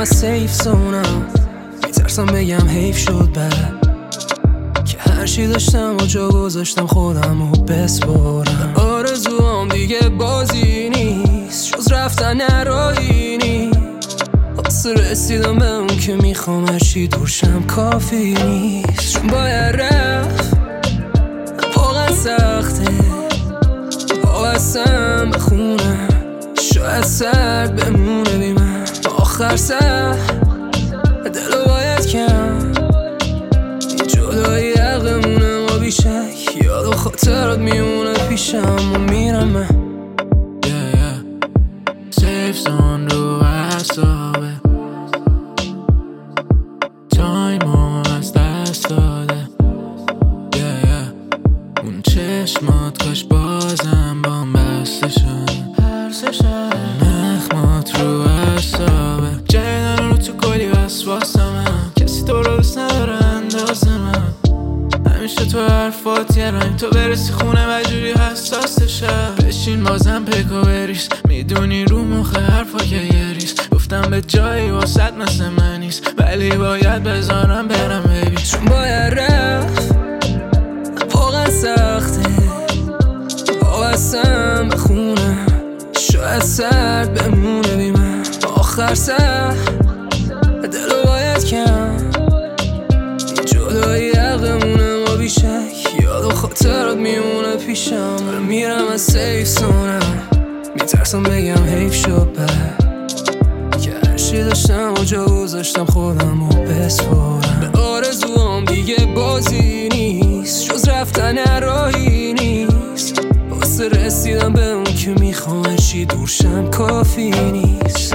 از سیف زونم، میترسم بگم حیف شد بعد که هرچی داشتم و جا گذاشتم خودم رو بسپارم. آرزوام دیگه بازی نیست، جز رفتن نرایی نیست. واسه رسیدم به اون که میخوام هرچی دورشم کافی نیست. چون باید رفت واقعا سخته، واسم بخونم شاید سرد بمونه بی من. آخر سر دلو باید کم، این جدایی عقلمونه ما بیشک. یاد و خاطرات میمونه پیشم و میرم من. سیف زون رو اعصابه، تایمو از دست داده. اون چشمات کاش بازم بام بسته شد. نخمات رو اعصابه، جای رو تو کلی وسواسمه. کسی تو رو دوست نداره اندازه من. همیشه تو حرفات یه رنگ، تو برسی خونه و جوری حساسشه. بشین بازم پکو بریز، میدونی رو مخ حرفا که یه ریز. گفتم به جایی واسط مثل من نیست، ولی باید بذارم برم ببین. چون باید رفت واقعا سخته، واسم بخونم شاید سرد بمونه بی من. آخر سر دلو باید کم، این جدایی عقلمونه ما بیشک. یاد و خاطرات میمونه پیشم و میرم از سیف زونم. میترسم بگم حیف شد بعد که هرچی داشتم و جا گذاشتم خودم رو بسپارم. به آرزوام دیگه بازی نیست، جز رفتن راهی نیست. واسه رسیدم به اون که میخوام هرچی دورشم کافی نیست.